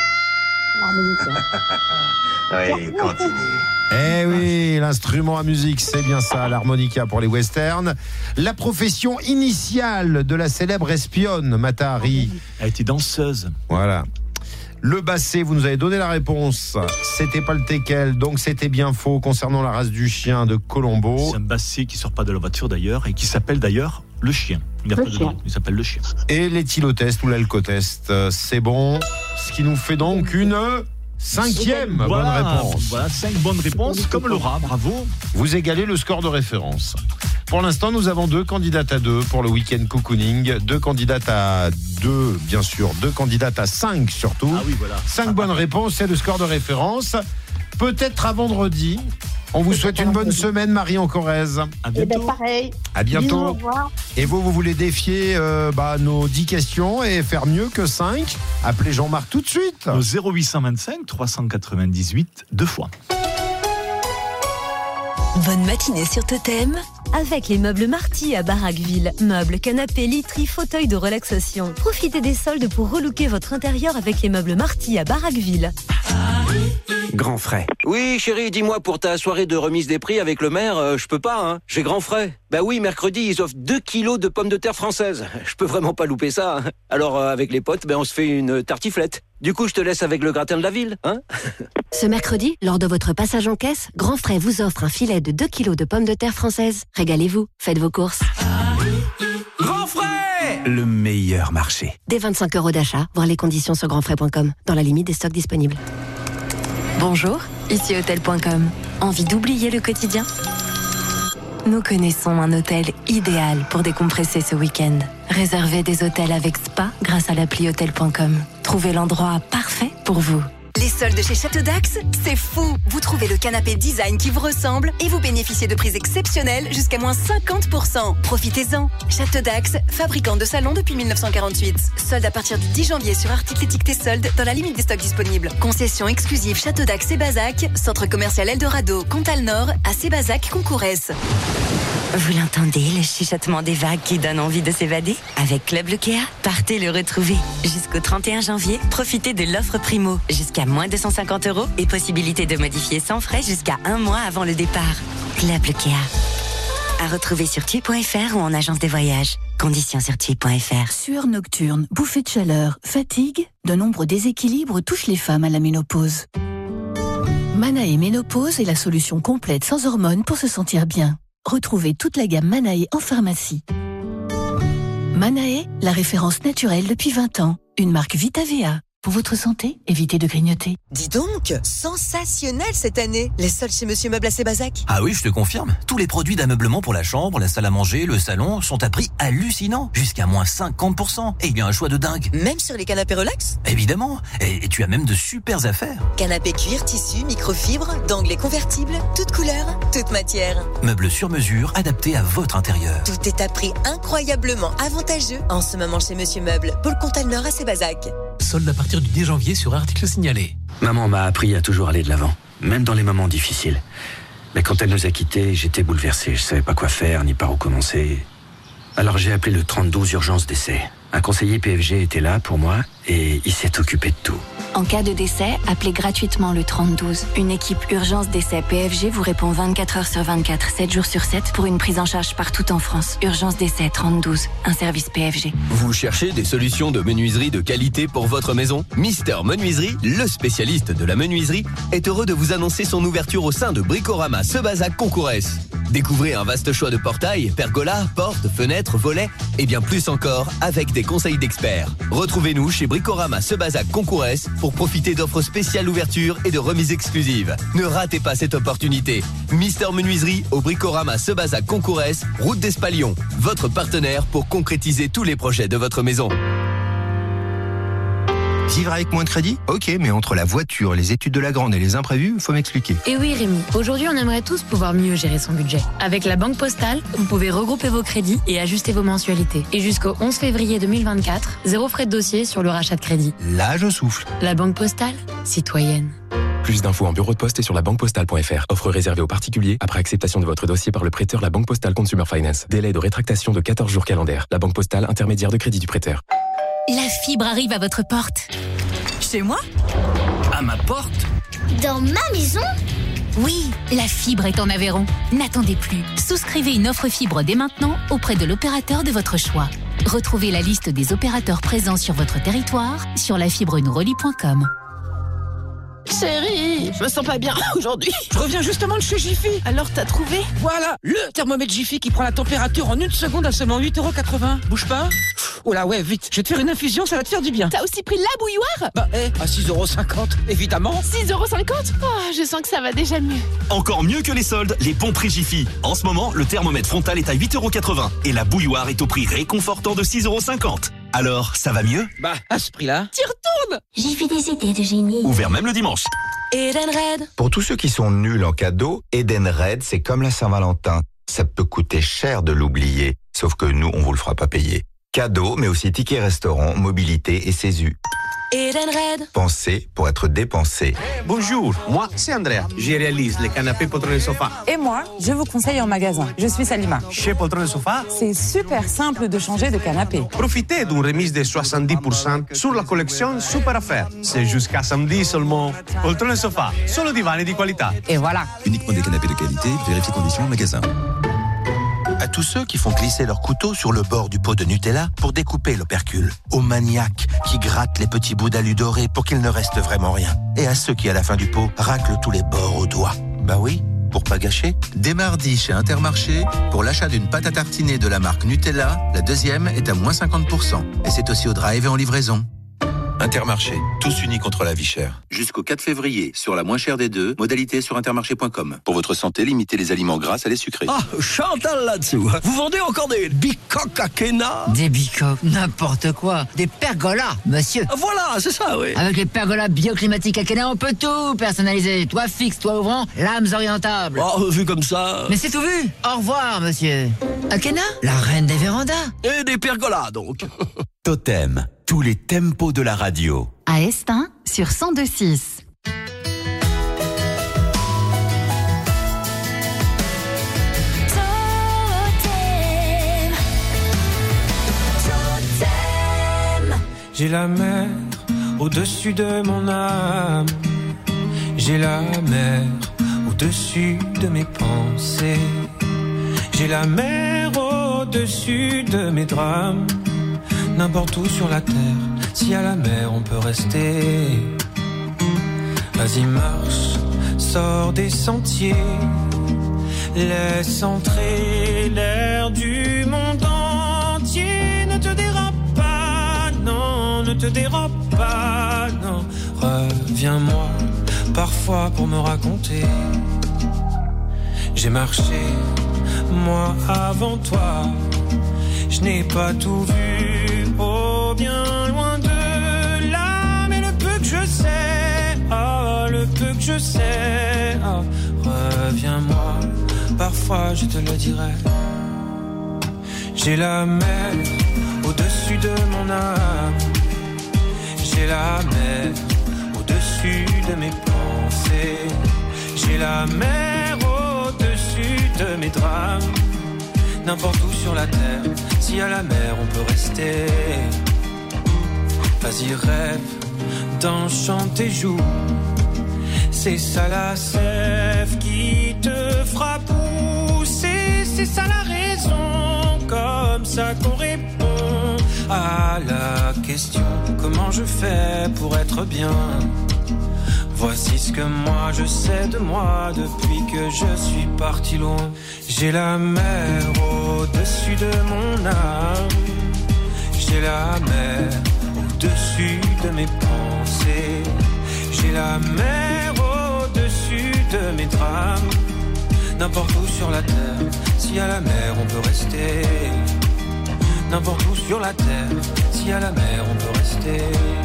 Oui, continue. Eh oui, l'instrument à musique, c'est bien ça, l'harmonica pour les westerns. La profession initiale de la célèbre espionne, Mata Hari. Elle a été danseuse. Voilà. Le basset, vous nous avez donné la réponse. C'était pas le teckel, donc c'était bien faux concernant la race du chien de Colombo. C'est un basset qui sort pas de la voiture d'ailleurs et qui s'appelle d'ailleurs le chien. Il, a Le pas de chien. nom, il s'appelle le chien. Et l'éthylotest ou l'alcotest, euh, c'est bon. Ce qui nous fait donc une cinquième bonne Voilà, réponse. Voilà, cinq bonnes réponses comme Laura, bravo. Vous égalez le score de référence. Pour l'instant, nous avons deux candidates à deux pour le week-end cocooning, deux candidates à deux, bien sûr, deux candidates à cinq surtout. Ah oui, voilà. Cinq bonnes réponses, c'est le score de référence. Peut-être à vendredi. On vous souhaite une bonne semaine, Marie en Corrèze. À Eh ben, bientôt. pareil. À Bisous, au bientôt. revoir. Et vous, vous voulez défier euh, bah, nos dix questions et faire mieux que cinq ? Appelez Jean-Marc tout de suite. Au zéro huit cent vingt-cinq trois cent quatre-vingt-dix-huit deux fois. Bonne matinée sur Totem avec les meubles Marty à Baraqueville. Meubles, canapés, literie, fauteuils de relaxation. Profitez des soldes pour relooker votre intérieur avec les meubles Marty à Baraqueville. Grand frais. Oui, chérie, dis-moi, pour ta soirée de remise des prix avec le maire, euh, je peux pas, hein. J'ai grand frais. Bah oui, mercredi, ils offrent deux kilos de pommes de terre françaises. Je peux vraiment pas louper ça, hein. Alors, euh, avec les potes, ben, on se fait une tartiflette. Du coup, je te laisse avec le gratin de la ville, hein. Ce mercredi, lors de votre passage en caisse, Grand Frais vous offre un filet de deux kilos de pommes de terre françaises. Régalez-vous, faites vos courses. Grand frais! Le meilleur marché. Dès vingt-cinq euros d'achat, voir les conditions sur grandfrais point com, dans la limite des stocks disponibles. Bonjour, ici hôtel point com. Envie d'oublier le quotidien ? Nous connaissons un hôtel idéal pour décompresser ce week-end. Réservez des hôtels avec spa grâce à l'appli hôtel point com. Trouvez l'endroit parfait pour vous. Les soldes chez Château d'Axe, c'est fou! Vous trouvez le canapé design qui vous ressemble et vous bénéficiez de prix exceptionnels jusqu'à moins cinquante pour cent. Profitez-en! Château d'Axe, fabricant de salons depuis mille neuf cent quarante-huit. Soldes à partir du dix janvier sur articles étiquetés soldes dans la limite des stocks disponibles. Concession exclusive Château d'Axe et Bazac, centre commercial Eldorado, Comtal Nord, à Sébazac, Concourès. Vous l'entendez, le chuchotement des vagues qui donne envie de s'évader ? Avec Club Lucéa, partez le retrouver. Jusqu'au trente et un janvier, profitez de l'offre Primo. Jusqu'à moins deux cent cinquante euros et possibilité de modifier sans frais jusqu'à un mois avant le départ. Club Lucéa. À retrouver sur tu point f r ou en agence de voyage. Conditions sur tu point f r. Sueur nocturne, bouffée de chaleur, fatigue, de nombreux déséquilibres touchent les femmes à la ménopause. Manae Ménopause est la solution complète sans hormones pour se sentir bien. Retrouvez toute la gamme Manae en pharmacie. Manae, la référence naturelle depuis vingt ans. Une marque Vitavea. Pour votre santé, évitez de grignoter. Dis donc, sensationnel cette année. Les soldes chez Monsieur Meuble à Sébazac. Ah oui, je te confirme. Tous les produits d'ameublement pour la chambre, la salle à manger, le salon sont à prix hallucinant. Jusqu'à moins cinquante pour cent. Et il y a un choix de dingue. Même sur les canapés relax ? Évidemment. Et, et tu as même de super affaires. Canapé cuir, tissu, microfibre, d'anglais convertibles, toutes couleurs, toutes matières. Meubles sur mesure, adaptés à votre intérieur. Tout est à prix incroyablement avantageux en ce moment chez Monsieur Meuble, Paul Comtal-Nord à Sébazac. Solde à partir du dix janvier sur articles signalés. Maman m'a appris à toujours aller de l'avant, même dans les moments difficiles. Mais quand elle nous a quittés, j'étais bouleversé. Je savais pas quoi faire, ni par où commencer. Alors j'ai appelé le trente-douze urgence décès. Un conseiller P F G était là pour moi et il s'est occupé de tout. En cas de décès, appelez gratuitement le trente douze. Une équipe urgence décès P F G vous répond vingt-quatre heures sur vingt-quatre, sept jours sur sept pour une prise en charge partout en France. Urgence décès trente douze, un service P F G. Vous cherchez des solutions de menuiserie de qualité pour votre maison ? Mister Menuiserie, le spécialiste de la menuiserie, est heureux de vous annoncer son ouverture au sein de Bricorama Sebazac Concourès. Découvrez un vaste choix de portails, pergolas, portes, fenêtres, volets et bien plus encore avec des conseils d'experts. Retrouvez-nous chez Bricorama Sebazac Concourès pour profiter d'offres spéciales ouverture et de remises exclusives. Ne ratez pas cette opportunité. Mister Menuiserie au Bricorama Sebazac Concourès, route d'Espalion. Votre partenaire pour concrétiser tous les projets de votre maison. Vivre avec moins de crédit ? Ok, mais entre la voiture, les études de la grande et les imprévus, faut m'expliquer. Et oui Rémi, aujourd'hui on aimerait tous pouvoir mieux gérer son budget. Avec la Banque Postale, vous pouvez regrouper vos crédits et ajuster vos mensualités. Et jusqu'au onze février deux mille vingt-quatre, zéro frais de dossier sur le rachat de crédit. Là, je souffle. La Banque Postale, citoyenne. Plus d'infos en bureau de poste et sur la banque postale point f r. Offre réservée aux particuliers après acceptation de votre dossier par le prêteur La Banque Postale Consumer Finance. Délai de rétractation de quatorze jours calendaires. La Banque Postale, intermédiaire de crédit du prêteur. La fibre arrive à votre porte. Chez moi ? À ma porte ? Dans ma maison ? Oui, la fibre est en Aveyron. N'attendez plus. Souscrivez une offre fibre dès maintenant auprès de l'opérateur de votre choix. Retrouvez la liste des opérateurs présents sur votre territoire sur la fibre nous relie point com. Chérie, je me sens pas bien aujourd'hui. Je reviens justement de chez Jiffy. Alors t'as trouvé ? Voilà, le thermomètre Jiffy qui prend la température en une seconde à seulement huit euros quatre-vingts. Bouge pas. Oh là ouais, vite, je vais te faire une infusion, ça va te faire du bien. T'as aussi pris la bouilloire ? Bah eh, à six euros cinquante, évidemment. six euros cinquante ? Oh, je sens que ça va déjà mieux. Encore mieux que les soldes, les bons prix Jiffy. En ce moment, le thermomètre frontal est à huit euros quatre-vingts et la bouilloire est au prix réconfortant de six euros cinquante. Alors, ça va mieux ? Bah, à ce prix-là. T'y retournes ? Jiffy des idées de génie. Ouvert même le dimanche. Edenred. Pour tous ceux qui sont nuls en cadeau, Edenred, c'est comme la Saint-Valentin. Ça peut coûter cher de l'oublier, sauf que nous, on vous le fera pas payer. Cadeau, mais aussi tickets restaurant, mobilité et CESU. Edenred. Pensez pour être dépensé. Bonjour, moi c'est Andrea. Je réalise les canapés Poltron et Sofa. Et moi, je vous conseille en magasin. Je suis Salima. Chez Poltron et Sofa, c'est super simple de changer de canapé. Profitez d'une remise de soixante-dix pour cent sur la collection Super Affaires. C'est jusqu'à samedi seulement. Poltron et Sofa, solo divani di qualità. Et voilà. Uniquement des canapés de qualité, vérifiez conditions en magasin. À tous ceux qui font glisser leur couteau sur le bord du pot de Nutella pour découper l'opercule. Aux maniaques qui grattent les petits bouts d'alu doré pour qu'il ne reste vraiment rien. Et à ceux qui, à la fin du pot, raclent tous les bords au doigt. Bah oui, pour pas gâcher. Dès mardi chez Intermarché, pour l'achat d'une pâte à tartiner de la marque Nutella, la deuxième est à moins cinquante pour cent. Et c'est aussi au drive et en livraison. Intermarché, tous unis contre la vie chère. Jusqu'au quatre février, sur la moins chère des deux, modalité sur intermarché point com. Pour votre santé, limitez les aliments gras à les sucrés. Ah, Chantal là-dessous. Vous vendez encore des bicoques à Kena? Des bicoques, n'importe quoi. Des pergolas, monsieur. Voilà, c'est ça, oui. Avec les pergolas bioclimatiques à Kena, on peut tout personnaliser. Toit fixe, toit ouvrant, lames orientables. Oh, vu comme ça. Mais c'est tout vu. Au revoir, monsieur. Akena, la reine des vérandas. Et des pergolas, donc. Totem, tous les tempos de la radio. À Estin, sur cent deux six. J'ai la mer au-dessus de mon âme. J'ai la mer au-dessus de mes pensées. J'ai la mer au-dessus de mes drames. N'importe où sur la terre, si à la mer on peut rester. Vas-y marche, sors des sentiers. Laisse entrer l'air du monde entier. Ne te dérobe pas, non, ne te dérobe pas. pas, non. Reviens-moi, parfois pour me raconter. J'ai marché, moi avant toi. Je n'ai pas tout vu, oh bien loin de là. Mais le peu que je sais, oh le peu que je sais, oh, reviens-moi, parfois je te le dirai. J'ai la mer au-dessus de mon âme. J'ai la mer au-dessus de mes pensées. J'ai la mer au-dessus de mes drames. N'importe où sur la terre, si à la mer on peut rester. Vas-y rêve, dans chante tes joues. C'est ça la sève qui te fera pousser. C'est ça la raison, comme ça qu'on répond à la question. Comment je fais pour être bien? Voici ce que moi je sais de moi depuis que je suis parti loin. J'ai la mer au-dessus de mon âme. J'ai la mer au-dessus de mes pensées. J'ai la mer au-dessus de mes drames. N'importe où sur la terre, si à la mer on peut rester. N'importe où sur la terre, si à la mer on peut rester.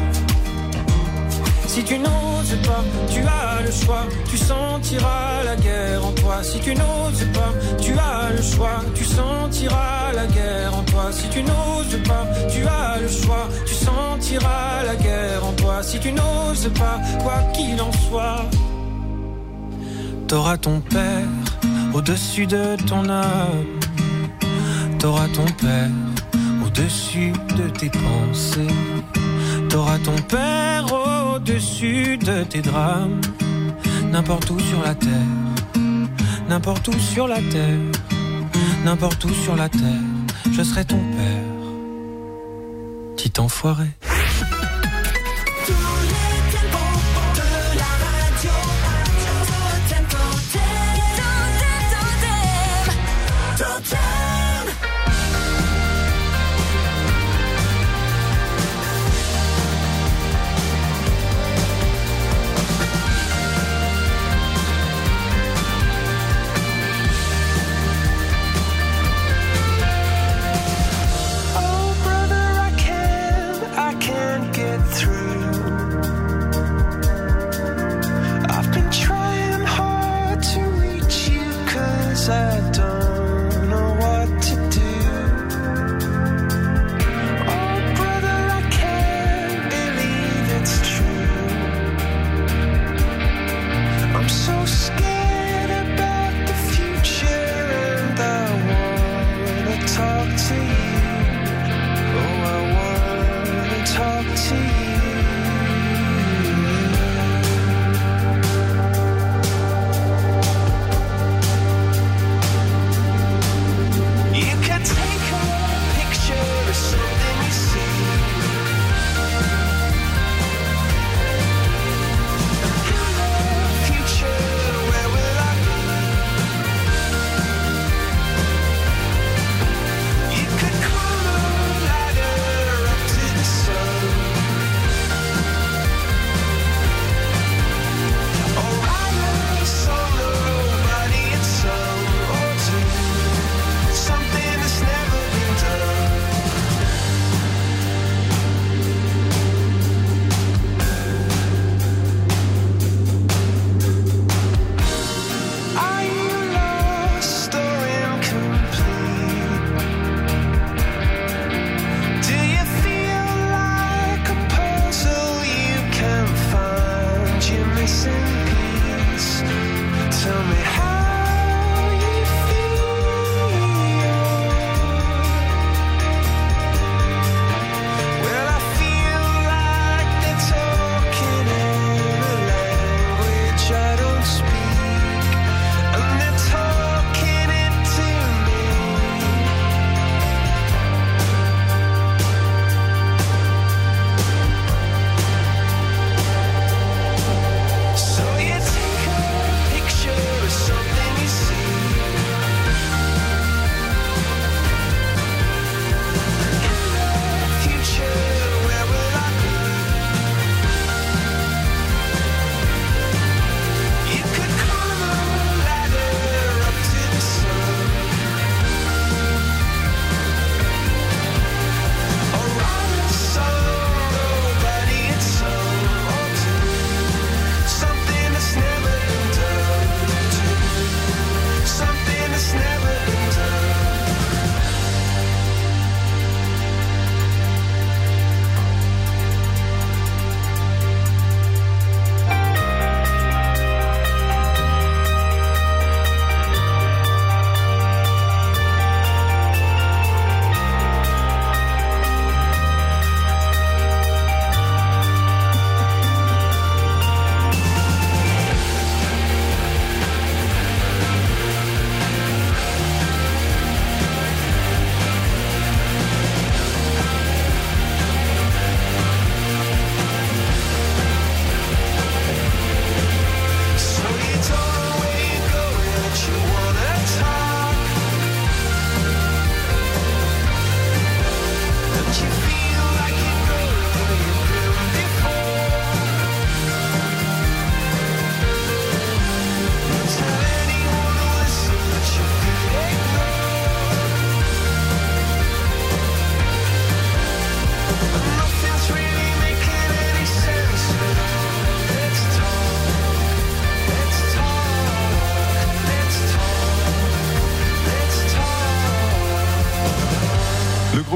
Si tu n'oses pas, tu as le choix, tu sentiras la guerre en toi. Si tu n'oses pas, tu as le choix, tu sentiras la guerre en toi. Si tu n'oses pas, tu as le choix, tu sentiras la guerre en toi. Si tu n'oses pas, quoi qu'il en soit, t'auras ton père au-dessus de ton âme. T'auras ton père au-dessus de tes pensées. T'auras ton père au-dessus de tes drames. N'importe où sur la terre, n'importe où sur la terre, n'importe où sur la terre, je serai ton père. Petit enfoiré.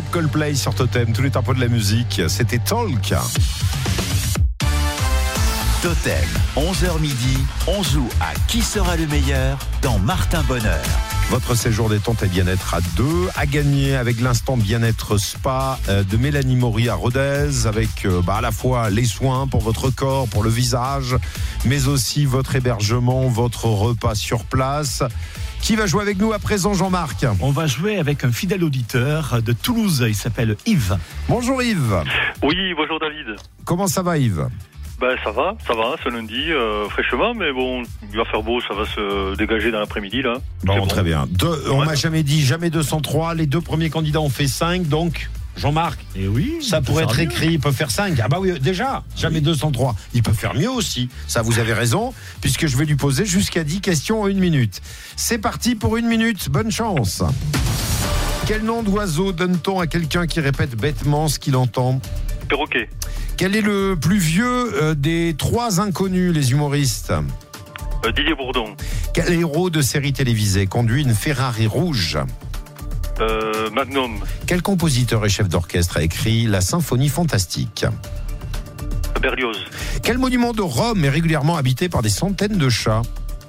Coldplay sur Totem, tous les tempos de la musique. C'était Talk. Totem, onze heures midi, on joue à Qui sera le meilleur dans Martin Bonheur. Votre séjour détente et bien-être à deux, à gagner avec l'instant bien-être spa de Mélanie Maury à Rodez, avec euh, bah, à la fois les soins pour votre corps, pour le visage, mais aussi votre hébergement, votre repas sur place. Qui va jouer avec nous à présent, Jean-Marc ? On va jouer avec un fidèle auditeur de Toulouse, il s'appelle Yves. Bonjour Yves. Oui, bonjour David. Comment ça va Yves ? Ben ça va, ça va, ce lundi, euh, fraîchement, mais bon, il va faire beau, ça va se dégager dans l'après-midi là. Bon, bon. Très bien. Deux, on ouais. m'a jamais dit jamais deux cent trois, les deux premiers candidats ont fait cinq, donc Jean-Marc, et oui, ça pourrait être écrit, mieux. Il peut faire cinq. Ah bah oui, déjà, jamais oui. deux cent trois. Il peut faire mieux aussi, ça vous avez raison, puisque je vais lui poser jusqu'à dix questions en une minute. C'est parti pour une minute, bonne chance. Quel nom d'oiseau donne-t-on à quelqu'un qui répète bêtement ce qu'il entend ? Perroquet. Quel est le plus vieux euh, des trois inconnus, les humoristes ? euh, Didier Bourdon. Quel héros de série télévisée conduit une Ferrari rouge ? euh, Magnum. Quel compositeur et chef d'orchestre a écrit la symphonie fantastique ? Berlioz. Quel monument de Rome est régulièrement habité par des centaines de chats ?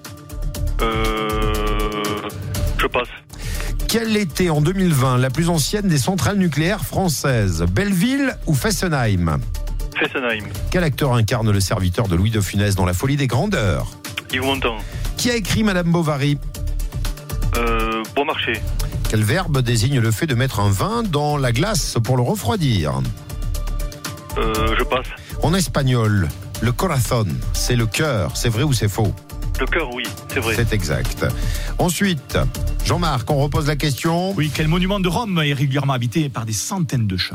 euh, Je passe. Quelle était en deux mille vingt la plus ancienne des centrales nucléaires françaises ? Belleville ou Fessenheim ? Fessenheim. Quel acteur incarne le serviteur de Louis de Funès dans La Folie des Grandeurs ? Yves Montand. Qui a écrit Madame Bovary ? euh, Beaumarchais. Quel verbe désigne le fait de mettre un vin dans la glace pour le refroidir ? euh, Je passe. En espagnol, le corazón, c'est le cœur, c'est vrai ou c'est faux ? Le cœur, oui, c'est vrai. C'est exact. Ensuite, Jean-Marc, on repose la question. Oui, quel monument de Rome est régulièrement habité par des centaines de chats ?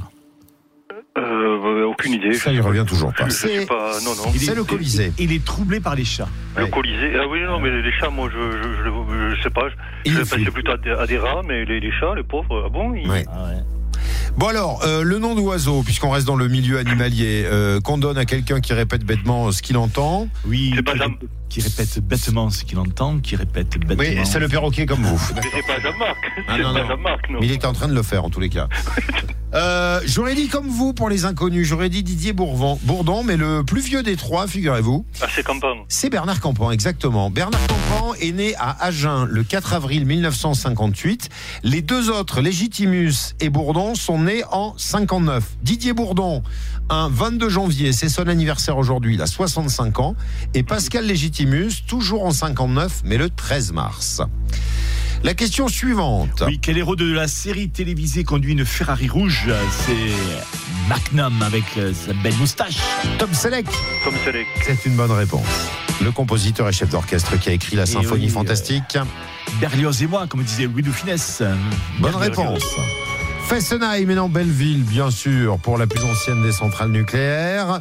euh, Aucune idée. Ça, il revient toujours pas. Je, je sais pas. Non, non. C'est le Colisée. Il est troublé par les chats. Le ouais. Colisée. Ah oui, non, mais les chats, moi, je je, je, je sais pas. Je, je pensais plutôt à des, à des rats, mais les, les chats, les pauvres, ah bon ils... ouais. Ah ouais. Bon alors, euh, le nom d'oiseau, puisqu'on reste dans le milieu animalier, euh, qu'on donne à quelqu'un qui répète bêtement ce qu'il entend. Oui, c'est pas Jean... qui répète bêtement ce qu'il entend, qui répète bêtement. Oui, c'est le perroquet comme vous. Mais c'est pas Jean-Marc. Ah, c'est non, pas non. Jean-Marc, non. Mais il était en train de le faire en tous les cas. euh, j'aurais dit comme vous pour les inconnus, j'aurais dit Didier Bourdon, Bourdon, mais le plus vieux des trois, figurez-vous. Ah, c'est Campan. C'est Bernard Campan, exactement. Bernard Campan est né à Agen le quatre avril mille neuf cent cinquante-huit. Les deux autres, Légitimus et Bourdon, sont nés en cinquante-neuf. Didier Bourdon, un vingt-deux janvier, c'est son anniversaire aujourd'hui, il a soixante-cinq ans. Et Pascal Légitimus, toujours en cinquante-neuf, mais le treize mars. La question suivante. Oui, quel héros de la série télévisée conduit une Ferrari rouge ? C'est Magnum avec sa belle moustache. Tom Selleck. Tom Selleck. C'est une bonne réponse. Le compositeur et chef d'orchestre qui a écrit la symphonie oui, fantastique. Euh, Berlioz et moi, comme disait Louis de Funès. Bonne réponse. Fessenheim et non Belleville, bien sûr, pour la plus ancienne des centrales nucléaires.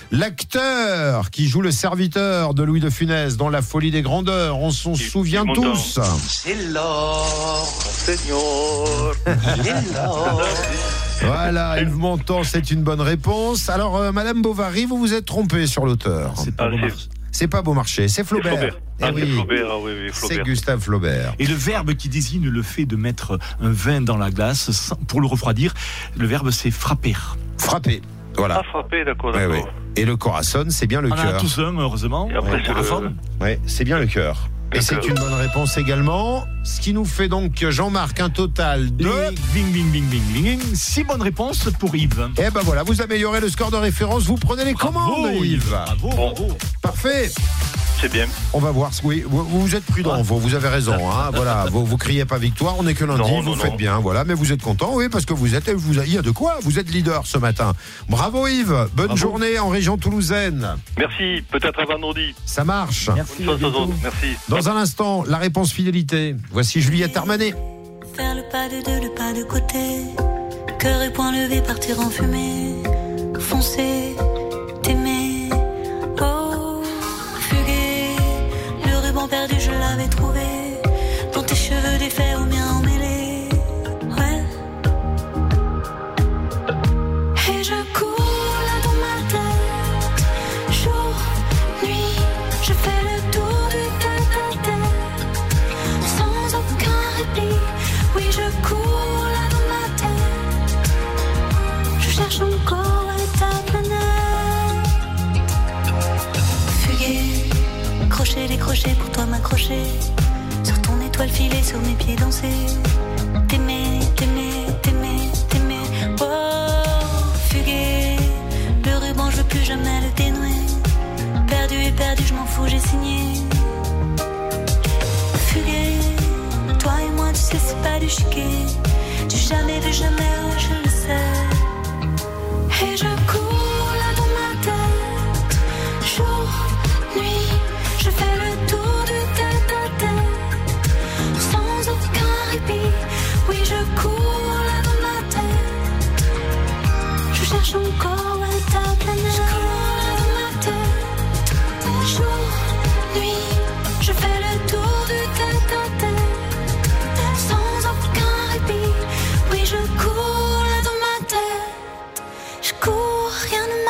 L'acteur qui joue le serviteur de Louis de Funès dans La Folie des Grandeurs, on s'en souvient tous. C'est l'or, Seigneur. C'est l'or. Voilà, Yves Montand, c'est une bonne réponse. Alors, euh, Madame Bovary, vous vous êtes trompée sur l'auteur. C'est pas ah, Beaumarchais. C'est pas Beaumarchais, c'est Flaubert. C'est Flaubert. Eh Ah, oui. c'est Flaubert, ah, oui, oui, Flaubert. C'est Gustave Flaubert. Et le verbe qui désigne le fait de mettre un vin dans la glace sans, pour le refroidir, le verbe c'est frapper. Frapper, voilà. Ah, frapper, d'accord, ouais, d'accord. Ouais. Et le corazon, c'est bien le cœur. On cœur. a tous un, heureusement. Et après, ouais, c'est le... Ouais, c'est bien le cœur. Et donc, c'est une bonne réponse également. Ce qui nous fait donc, Jean-Marc, un total de... Bing, bing, bing, bing, bing. Six bonnes réponses pour Yves. Eh ben voilà, vous améliorez le score de référence, vous prenez les bravo, commandes, Yves. Bravo, bravo. Parfait. C'est bien. On va voir. Oui, vous, vous êtes prudent, vous, vous avez raison. Hein, voilà, vous, vous criez pas victoire, on n'est que lundi, non, vous non, faites non. bien. Voilà, mais vous êtes content, oui, parce que vous êtes, vous, il y a de quoi. Vous êtes leader ce matin. Bravo Yves. Bonne bravo. journée en région toulousaine. Merci. Peut-être à vendredi. Ça marche. Merci. Merci. Dans un instant, la réponse fidélité. Voici Juliette Armanet. Faire le pas de deux, le pas de côté. Cœur et poing levé, partir en fumée. Foncer, t'aimer. Oh, fuguer. Le ruban perdu, je l'avais trouvé. Dans tes cheveux défaits, aux miens emmêlés. Ouais. Et je cours là dans ma tête. Jour, nuit, je fais le tour du tête-à-tête. Sans aucun répit. Oui, je cours là dans ma tête. Décrocher, décrocher pour toi m'accrocher. Sur ton étoile filée, sur mes pieds danser. T'aimer, t'aimer, t'aimer, t'aimer. Oh, fuguer. Le ruban, je veux plus jamais le dénouer. Perdu et perdu, je m'en fous, j'ai signé. Fuguer. Toi et moi, tu sais, c'est pas du chiquet. Du jamais vu, jamais, oh, je le sais. Et je cours là dans ma tête. Jour, nuit, je fais le tour du tête à tête. Sans aucun répit. Oui, je cours là dans ma tête. Je cherche encore où est ta planète. Je cours là dans ma tête. Jour, nuit, je fais le tour du tête à tête. Sans aucun répit. Oui, je cours là dans ma tête. Je cours, rien ne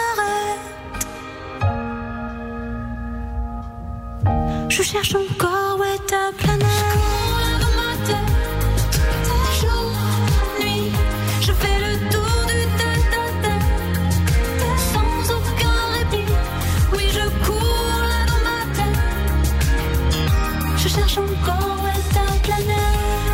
m'arrête. Je cherche encore où est ta planète. Je cours là dans ma tête. Jour, nuit, je fais le tour du tête à tête. Sans aucun répit. Oui, je cours là dans ma tête. Je cherche encore où est ta planète.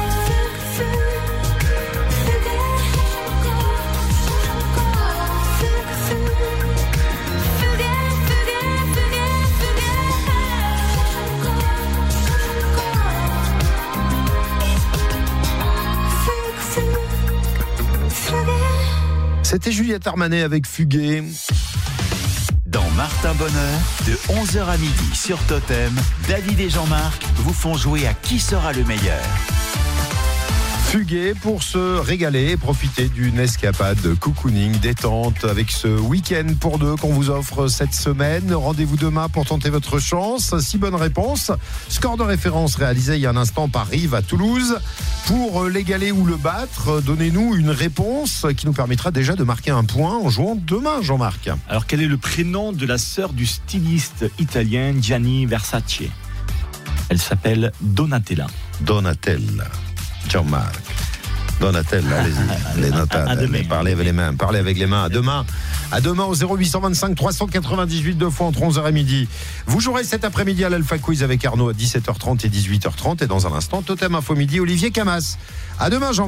C'était Juliette Armanet avec Fuguer. Dans Martin Bonheur, de onze heures à midi sur Totem, David et Jean-Marc vous font jouer à Qui sera le meilleur. Fuguer pour se régaler et profiter d'une escapade cocooning, détente avec ce week-end pour deux qu'on vous offre cette semaine. Rendez-vous demain pour tenter votre chance. Six bonnes réponses. Score de référence réalisé il y a un instant par Rive à Toulouse. Pour l'égaler ou le battre, donnez-nous une réponse qui nous permettra déjà de marquer un point en jouant demain, Jean-Marc. Alors, quel est le prénom de la sœur du styliste italien Gianni Versace? Elle s'appelle Donatella. Donatella. Jean-Marc. Donatella, allez-y. Les notables. Parlez avec les mains. Parlez avec les mains. À demain. À demain au zéro huit cent vingt-cinq trois cent quatre-vingt-dix-huit deux fois entre onze heures et midi. Vous jouerez cet après-midi à l'Alpha Quiz avec Arnaud à dix-sept heures trente et dix-huit heures trente. Et dans un instant, Totem Info Midi, Olivier Camas. À demain, Jean-Marc.